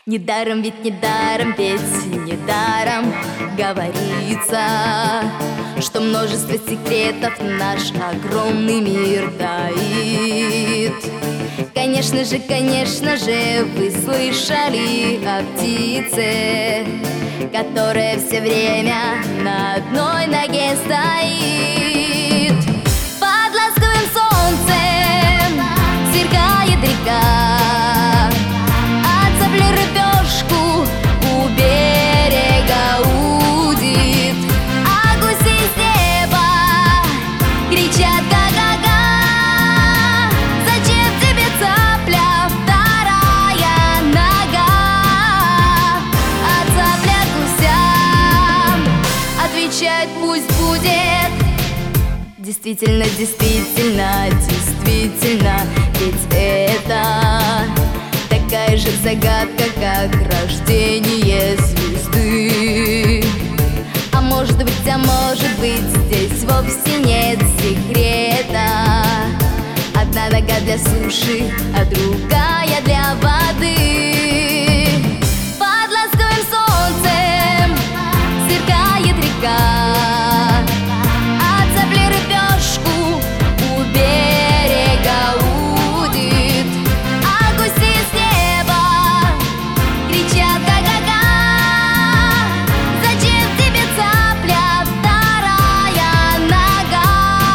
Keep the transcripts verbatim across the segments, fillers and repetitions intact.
Недаром, ведь недаром, ведь недаром говорится, что множество секретов наш огромный мир таит. Конечно же, конечно же, вы слышали о птице, которая все время на одной ноге стоит. Под ласковым солнцем сверкает река, от цапли рыбешку у берега удит, а гуси с неба кричат га-га-га. Зачем тебе, цапля, вторая нога? А цапля гусям отвечает: пусть будет. Действительно, действительно, действительно, ведь это такая же загадка, как рождение звезды. А может быть, а может быть, здесь вовсе нет секрета. Одна нога для суши, а другая для воды. Под ласковым солнцем сверкает река, от цапли рыбешку у берега удит, а гуси с неба кричат га-га-га. Зачем тебе, цапля, вторая нога?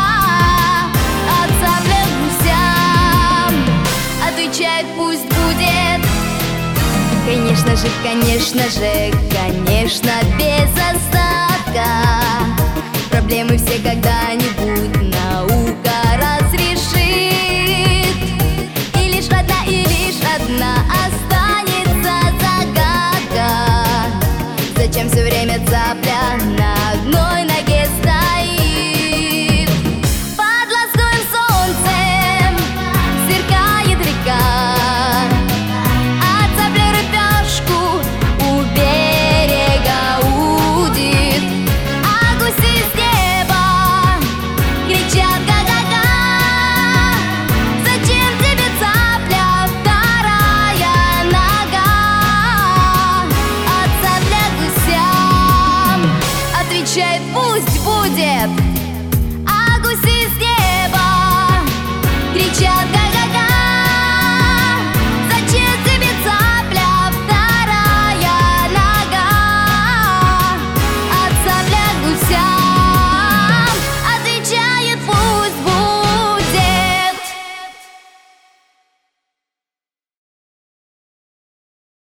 А цапля гусям отвечает: пусть будет. Конечно же, конечно же, конечно, без остатка. Проблемы все когда-нибудь